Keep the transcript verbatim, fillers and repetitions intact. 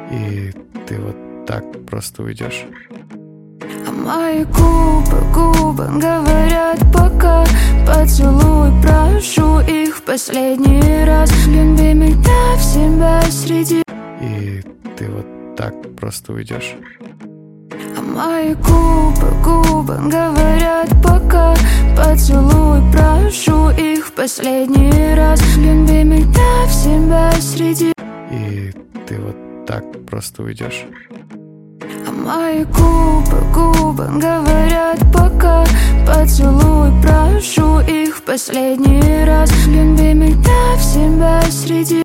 И ты вот так просто уйдешь. А мои губы, губы говорят пока. Поцелуй, прошу их в последний раз. Люби меня в себя среди. И ты вот так просто уйдешь. А мои губы, губы говорят пока. Поцелуй, прошу их в последний раз. Люби меня в себя среди. И ты вот так просто уйдешь. А мои губы, губы говорят пока. Поцелуй, прошу их в последний раз. Люби меня в себя среди.